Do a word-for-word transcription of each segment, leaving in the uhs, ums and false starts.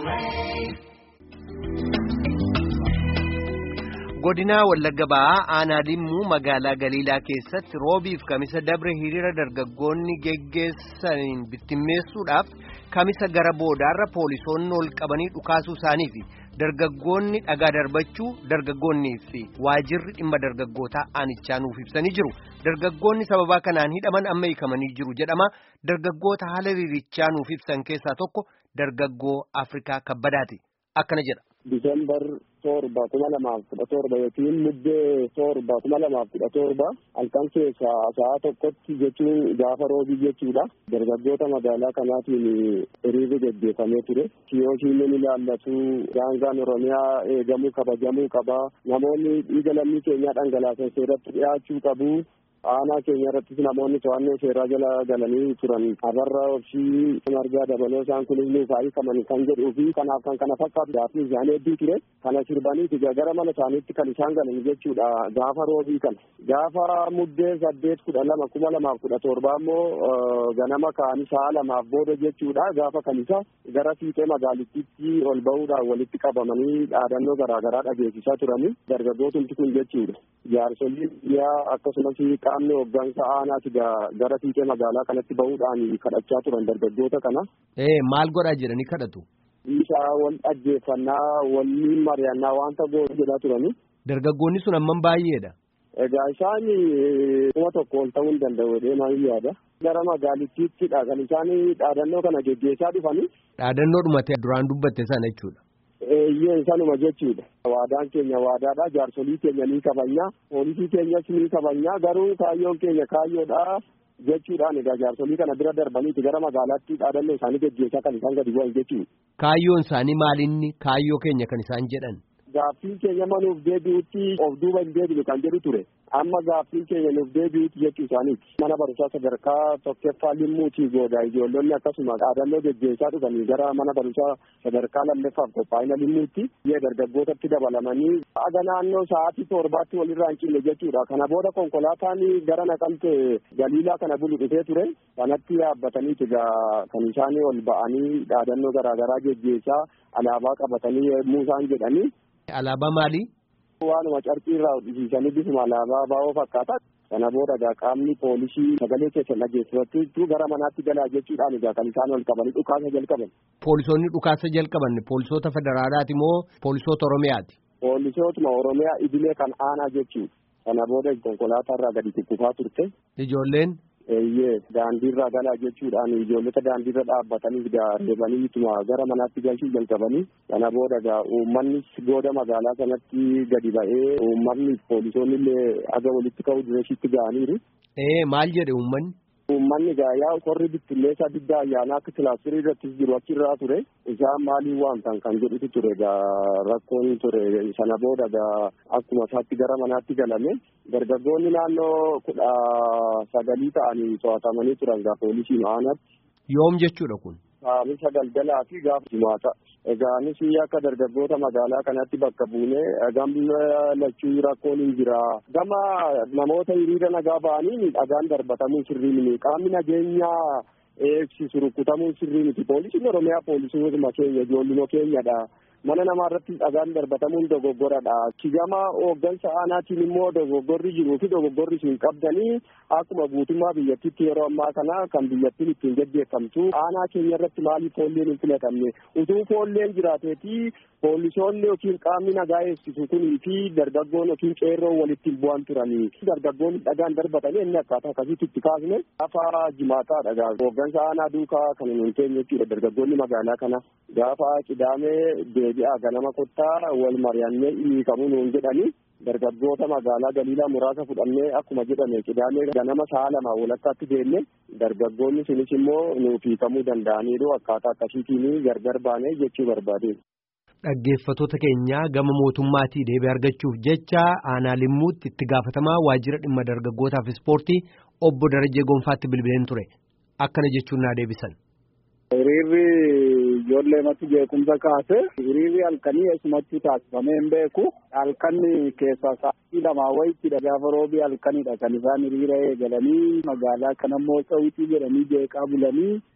Godina Wallagga Ba'aa aanaa Limmuu magaalaa Galiilaa keessatti roobiif kamisa dabre hiriira dargaggoonni geggeessaniin bittimmeessuudhaaf kamisa gara boodaarra poolisoonni ol qabanii dhukaasuu isaanii fi dargaggoonni dhagaa darbachuu dargaggoonnii fi waajirri dhimma dargaggootaa aanichaa nuuf ibsanii jiru. Dargaggoonni sababaa kanaan hidhaman amma hiikamanii jiru jedhama. Dargaggoota haala hiriirichaa nuuf ibsan keessaa tokko dargaggoo Afrikaa Kabbadaati. Akkana jedha. Disembar torba kuma lamaaf kudha torba yookiin muddee torba kuma lamaaf kudha torba halkan keessaa sa'a tokkotti jechuun gaafa roobii jechuudha. Dargaggoota magaalaa kanaatiin hiriirri gaggeeffamee ture. Kiyooshiin ni ilaallatu, daangaan Oromiyaa eegamuu kabajamuu qaba. Namoonni dhiiga lammii keenyaa dhangalaasan seeratti dhiyaachuu qabu. Aanaa keenya irrattis namoonni to'annoo seeraa jala galanii turan abarra obsii margaa dabaloo isaan kunis nuuf hiikaman kan jedhuu fi kanaaf kan kana fakkaatu gaaffii isaanii hedduu ture. Kana sirbaniiti gara mana isaaniitti kan isaan galan jechuudha gaafa roobii kana. Gaafa muddee saddeet kudha lama kuma lamaaf kudha torba ammoo ganama ka'anii sa'a lamaaf booda jechuudha gaafa kanisa gara fiixee magaalittiitti ol ba'uudhaan walitti qabamanii dhaadannoo garaagaraa dhageessisaa turanii dargaggootumti kun jechuudha. Jaarsoliin biyyaa akkasumas qaamni hoggansa aanaati gara fiixee magaalaa kanatti ba'uudhaan kadhachaa turan dargaggoota kana. Ee maal godhaa jedhanii kadhatu? Isaa wal dhaggeeffannaa waliin mari'annaa wanta goota jedhaa turani. Dargaggoonni sun amman baay'eedha. Egaa isaan kuma tokko ol ta'uu hin danda'u deemaa yaada. Gara magaalittiittidha kan isaan dhaadannoo kana geggeessaa dhufani. Dhaadannoo dhumate duraan dubbatte sana jechuudha. Eeyyee sanuma jechuudha. Waadaan keenya waadaadha. Jaarsolii keenya ni kabanya. Poolisii keenyas ni kabanya. Garuu kaayyoon keenya kaayyoodha jechuudhaan egaa jaarsolii kana bira darbaniiti gara magaalaatti dhaadannoo isaanii geggeessaa kan isaan gadi bu'an jechuudha. Kaayyoon isaanii maalinni kaayyoo keenya kan isaan jedhan? Gaaffii keenya manuuf deebi'utti of duuba hin deebinu kan jedhu ture. Amma gaaffii keenya nuuf deebi'utti jechuu isaaniiti. Mana barumsaa sadarkaa tokkoffaa Limmuutii gooda ijoollonni akkasuma dhaadannoo geggeessaa dhufanii gara mana barumsaa sadarkaa lammaffaaf qophaa'ina Limmuutti yee dargaggootatti dabalamanii aga naannoo sa'aatii torbaatti walirraa hin cinne jechuudha. Kana booda konkolaataan gara Naqamtee Galiilaa kana bulu dhufee ture. Kanatti yaabbataniiti kan isaan ol ba'anii dhaadannoo garaagaraa geggeessaa alaabaa qabatanii muusaan jedhanii. Alaabaa maali? Waanuma carqii irraa hodhisiisanii bifuma alaabaa baa'oo fakkaata. Kana booda egaa qaamni poolisii sagalee keessa dhageessifattu gara manaatti galaa jechuudhaan egaa kan isaan ol qabanii dhukaasa jalqaban. Poolisoonni dhukaasa jalqaban poolisoota federaalaati moo poolisoota Oromiyaati? Poolisootuma Oromiyaa idilee kan aanaa jechuudha. Kana booda konkolaataa irraa gadi kukkufaa turte. Ijoolleen? Eeyyee daandiirraa galaa jechuudhaan ijoollota daandiirra dhaabbatanii reebanii ituma gara manaatti galchuu jalqabanii. Kana booda egaa uummannis gooda magaalaa sanatti gadi ba'ee uummanni poolisoonni illee aga walitti ka'uu dureessitti ga'aniiru. Ee maal jedhe uummanni? Uummanni gaa'yaa qorri bittinneessaa diddaa ayyaanaa akka kilaastirii irrattis jiru achirraa ture. Isaan maaliin waamtan kan jedhutu ture egaa rakkoon ture sana booda egaa akkuma isaatti gara manaatti galame. Dargaggoonni naannoo kudha sagalii ta'anii to'atamanii turan egaa poolisiin aanatti. Yoom jechuudha kun? Saamisa galgalaa fi gaafa jimaata. Egaa anis akka dargaggoota magaalaa kanatti bakka buunee gama lachuu rakkoon hin jira. Gama namoota hiriira nagaa ba'anii dhagaan darbatamuu sirrii miti. Qaamni nageenyaa eegsisu rukutamuu sirrii miti. Poolisiin Oromiyaa poolisiinuma keenya ijoolluma keenyadha. Mana namaa irratti dhagaan darbatamuun dogoggoradha. Gama hooggansa aanaatiin immoo dogoggorri jiruu fi dogoggorri isin qabdanii akkuma guutummaa biyyattiitti yeroo ammaa kana kan biyyattiin ittiin gaggeeffamtu aanaa keenya irratti maaliif foolleen hin filatamne utuu foolleen jiraateeti poolisoonni yookiin qaamni nagaa eegsisu kunii fi dargaggoon yookiin qeerroo walitti hin bu'an turanii dargaggoonni dhagaan darbatanii inni akkaataa akkasitti itti kaasne gaafa jimaataadha. Hooggansa aanaa duukaa kan hin teenye jechuudha dargaggoonni magaalaa kana gaafa qidaamee deebi'aa ganama kottaa wal mari'annee hiikamuu nuun jedhanii dargaggoota magaalaa Galiilaa muraasa fudhannee akkuma jedhame qidaamee ganama sa'a lama walakkaatti deemne dargaggoonni sunis immoo nuuf hiikamuu danda'aniiru akkaataa akkasiitiin gargar baanee jechuu barbaade. Dhaggeeffattoota keenya gama mootummaatii deebii argachuuf jecha aanaa Limmuutti itti gaafatamaa waajjira dhimma dargaggootaaf ispoortii obbo Darajjee Gonfaatti bilbileen ture. Akkana jechuun naa deebisan. Hiriirri ijoollee matti jeequmsa kaase hiriirri halkanii eessumatti taasifamee hin beeku. Halkanni keessaa sa'aatii lamaa wayittidha gaafa roobii halkanidha kan isaan hiriira eegalanii magaalaa kanammoo Tsawitii jedhanii jeeqaa bulanii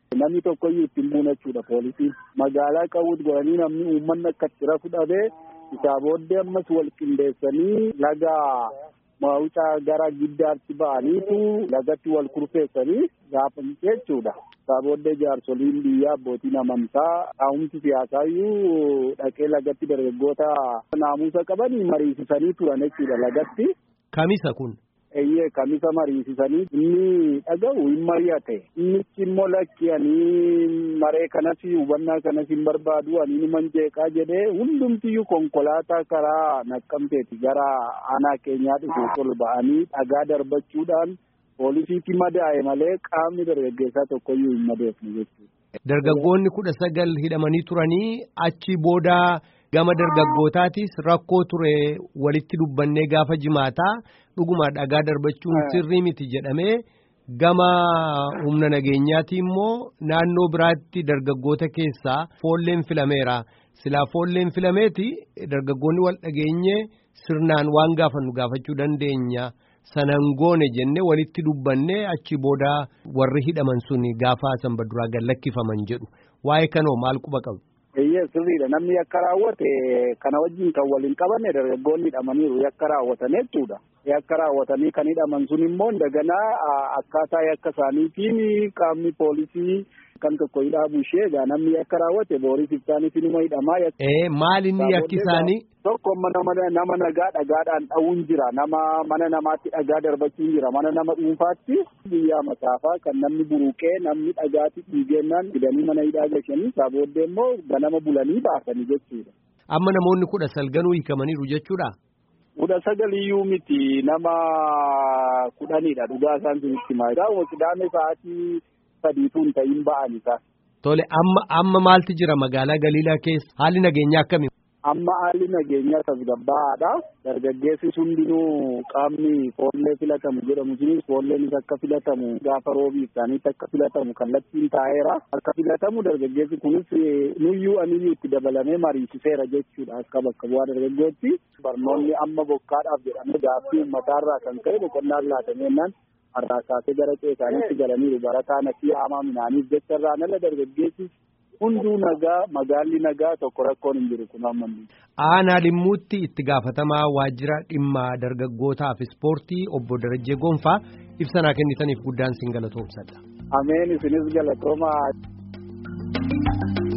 Namni tokkoyyuu ittiin muunachuudha poolisiin. Magaalaa qawwuut godhanii namni uummanni akka itti rafu dhabee isaa booddee ammas wal qindeessanii laga Mawucaa gara giddaatti ba'aniitu lagatti wal kurfeessanii gaafa jechuudha. Isaa booddee jaarsoliin biyyaa abbootiin amantaa taa'umsi siyaasaayyuu dhaqee lagatti dargaggoota naamusa qabanii mariisisanii turan jechuudha lagatti. Kamisa kun? Eeyyee kamisa mariisisanii inni dhaga'u hin mari'ate. Inni immoo lakki ani maree kanas hubannaa kanas hin barbaadu ani numan jeeqaa jedhee hundumtiyyuu konkolaataa karaa Naqqamteeti gara aanaa keenyaa dhufuuf ol ba'anii dhagaa darbachuudhaan poolisiitti madaa'e malee qaamni dargaggeessaa tokkoyyuu hin madeefne jechuudha. Dargaggoonni kudha sagal hidhamanii turanii achi booda gama dargaggootaatis rakkoo ture walitti dubbannee gaafa jimaataa dhuguma dhagaa darbachuun sirrii miti jedhamee gama humna nageenyaati immoo naannoo biraatti dargaggoota keessaa foolleen filameera. Silaa foolleen filameeti dargaggoonni wal dhageenyee sirnaan waan gaafannu gaafachuu dandeenya. Sanan goone jenne walitti dubbanne achi booda warri hidhaman sun gaafa sanbaduraa gallakkifaman jedhu. Waa'ee kanoo maal quba qabu? Eeyyee sirriidha. Namni yakka raawwate kana wajjin kan waliin qabanne dargaggoonni hidhamaniiru yakka raawwatan jechuudha. Yakka raawwatanii kan hidhaman sun immoo daganaa akkaataa yakka isaaniitiin qaamni poolisii kan tokko hidhaabu ishee egaa namni yakka raawwate booris ibsaanis inuma hidhamaa. Ee maal inni yakki isaanii? Tokko mana nama nagaa dhagaadhaan dha'uun jira. Nama mana namaatti dhagaa darbachuun jira. Mana nama dhuunfaatti biyyaa masaafaa kan namni buruqee namni dhagaatti dhiigennaan fidanii mana hidhaa gashanii isaa booddee immoo ganama bulanii baasanii jechuudha. Amma namoonni kudha sagaluu hiikamaniiru jechuudha? Kudha sagaliyyuu miti nama kudhanidha dhugaa isaan sun itti maa. Isaa Qidaamee sa'aatii sadiituun ta'in ba'an isaa. Tole amma amma maalti jira magaalaa Galiilaa keessa haalli nageenyaa akkamii? Amma haalli nageenyaa tasgabbaa'aadha. Dargaggeessi hundinuu qaamni foollee filatamu jedhamu sunis foolleenis akka filatamu gaafa roobii isaaniitti akka filatamu kallattiin taa'eera. Akka filatamu dargaggeessi kunis nuyyuu aniyyuu itti dabalamee mariisiseera jechuudha akka bakka bu'aa dargaggootti. Barnoonni amma bokkaadhaaf jedhamee gaaffii uummataarraa kan ka'e boqonnaan laatameennan har'aa kaasee gara qe'eesaaniitti galaniiru barataan asii haamaa minaaniif jecharraan ala dargaggeessis hunduu nagaa magaalli nagaa tokko rakkoon hin jiru kun amma. Aanaa Limmuutti itti gaafatamaa waajjira dhimma dargaggootaaf ispoortii obbo Darajjee Gonfaa ibsa kennitaniif guddaan sin galatoomsadha. Ameen isinis galatoomaa.